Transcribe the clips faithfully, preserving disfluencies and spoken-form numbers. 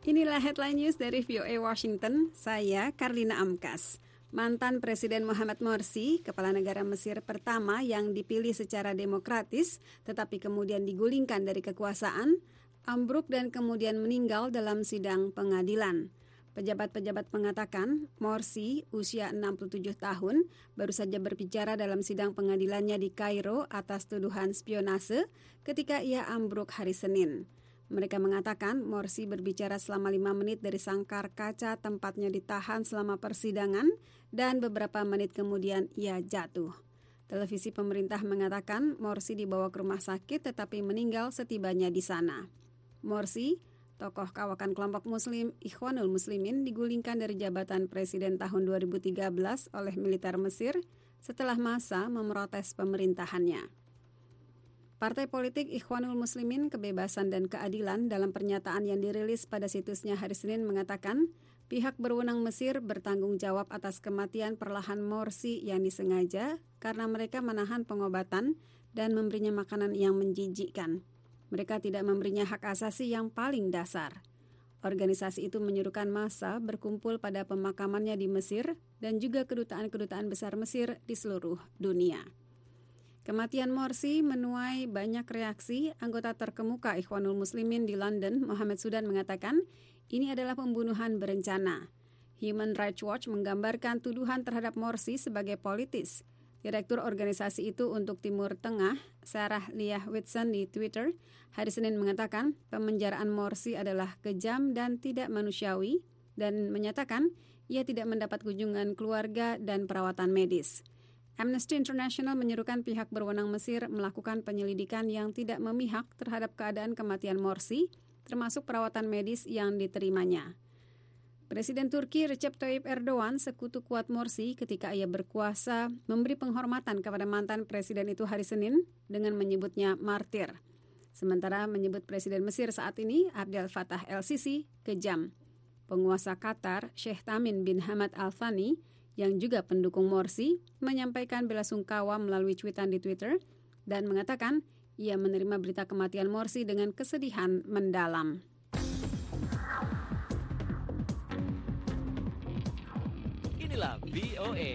Inilah headline news dari V O A Washington, saya Karlina Amkas. Mantan Presiden Mohamed Morsi, kepala negara Mesir pertama yang dipilih secara demokratis, tetapi kemudian digulingkan dari kekuasaan, ambruk dan kemudian meninggal dalam sidang pengadilan. Pejabat-pejabat mengatakan Morsi, usia enam puluh tujuh tahun, baru saja berbicara dalam sidang pengadilannya di Kairo atas tuduhan spionase ketika ia ambruk hari Senin. Mereka mengatakan Morsi berbicara selama lima menit dari sangkar kaca tempatnya ditahan selama persidangan dan beberapa menit kemudian ia jatuh. Televisi pemerintah mengatakan Morsi dibawa ke rumah sakit tetapi meninggal setibanya di sana. Morsi, tokoh kawakan kelompok Muslim Ikhwanul Muslimin, digulingkan dari jabatan presiden tahun dua ribu tiga belas oleh militer Mesir setelah massa memprotes pemerintahannya. Partai politik Ikhwanul Muslimin Kebebasan dan Keadilan dalam pernyataan yang dirilis pada situsnya hari Senin mengatakan pihak berwenang Mesir bertanggung jawab atas kematian perlahan Morsi yang disengaja karena mereka menahan pengobatan dan memberinya makanan yang menjijikkan. Mereka tidak memberinya hak asasi yang paling dasar. Organisasi itu menyuruhkan massa berkumpul pada pemakamannya di Mesir dan juga kedutaan-kedutaan besar Mesir di seluruh dunia. Kematian Morsi menuai banyak reaksi. Anggota terkemuka Ikhwanul Muslimin di London, Mohammed Sudan, mengatakan ini adalah pembunuhan berencana. Human Rights Watch menggambarkan tuduhan terhadap Morsi sebagai politis. Direktur organisasi itu untuk Timur Tengah, Sarah Leah Whitson, di Twitter hari Senin mengatakan pemenjaraan Morsi adalah kejam dan tidak manusiawi dan menyatakan ia tidak mendapat kunjungan keluarga dan perawatan medis. Amnesty International menyerukan pihak berwenang Mesir melakukan penyelidikan yang tidak memihak terhadap keadaan kematian Morsi, termasuk perawatan medis yang diterimanya. Presiden Turki Recep Tayyip Erdogan, sekutu kuat Morsi ketika ia berkuasa, memberi penghormatan kepada mantan presiden itu hari Senin dengan menyebutnya martir. Sementara menyebut Presiden Mesir saat ini, Abdel Fattah el-Sisi, kejam. Penguasa Qatar, Sheikh Tamim bin Hamad Al Thani, yang juga pendukung Morsi, menyampaikan belasungkawa melalui cuitan di Twitter dan mengatakan ia menerima berita kematian Morsi dengan kesedihan mendalam. Inilah V O A.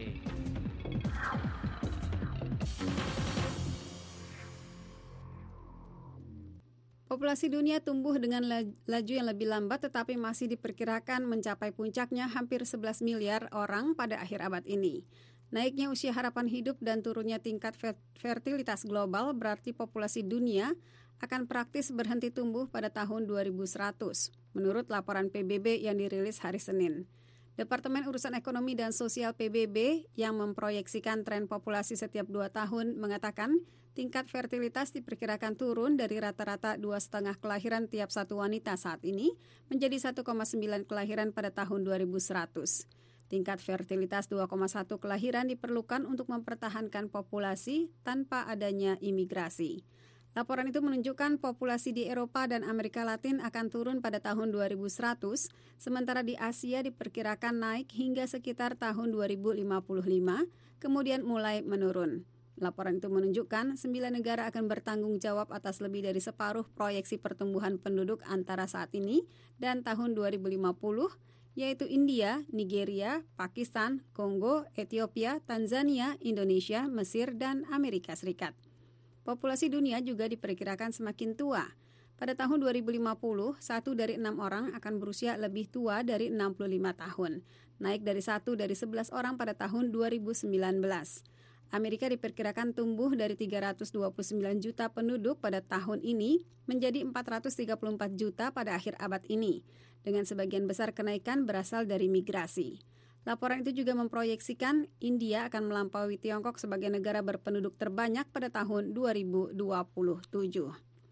Populasi dunia tumbuh dengan laju yang lebih lambat tetapi masih diperkirakan mencapai puncaknya hampir sebelas miliar orang pada akhir abad ini. Naiknya usia harapan hidup dan turunnya tingkat fertilitas global berarti populasi dunia akan praktis berhenti tumbuh pada tahun dua ribu seratus, menurut laporan P B B yang dirilis hari Senin. Departemen Urusan Ekonomi dan Sosial P B B yang memproyeksikan tren populasi setiap dua tahun mengatakan tingkat fertilitas diperkirakan turun dari rata-rata dua koma lima kelahiran tiap satu wanita saat ini menjadi satu koma sembilan kelahiran pada tahun dua ribu seratus. Tingkat fertilitas dua koma satu kelahiran diperlukan untuk mempertahankan populasi tanpa adanya imigrasi. Laporan itu menunjukkan populasi di Eropa dan Amerika Latin akan turun pada tahun dua ribu seratus, sementara di Asia diperkirakan naik hingga sekitar tahun dua ribu lima puluh lima, kemudian mulai menurun. Laporan itu menunjukkan sembilan negara akan bertanggung jawab atas lebih dari separuh proyeksi pertumbuhan penduduk antara saat ini dan tahun dua ribu lima puluh, yaitu India, Nigeria, Pakistan, Kongo, Ethiopia, Tanzania, Indonesia, Mesir, dan Amerika Serikat. Populasi dunia juga diperkirakan semakin tua. Pada tahun dua ribu lima puluh, satu dari enam orang akan berusia lebih tua dari enam puluh lima tahun, naik dari satu dari sebelas orang pada tahun dua ribu sembilan belas. Amerika diperkirakan tumbuh dari tiga ratus dua puluh sembilan juta penduduk pada tahun ini menjadi empat ratus tiga puluh empat juta pada akhir abad ini, dengan sebagian besar kenaikan berasal dari migrasi. Laporan itu juga memproyeksikan India akan melampaui Tiongkok sebagai negara berpenduduk terbanyak pada tahun dua ribu dua puluh tujuh.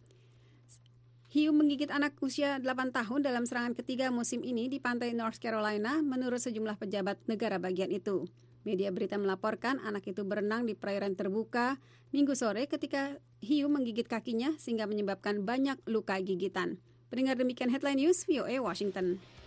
Hiu menggigit anak usia delapan tahun dalam serangan ketiga musim ini di pantai North Carolina menurut sejumlah pejabat negara bagian itu. Media berita melaporkan anak itu berenang di perairan terbuka Minggu sore ketika hiu menggigit kakinya sehingga menyebabkan banyak luka gigitan. Pendengar, demikian headline news V O A Washington.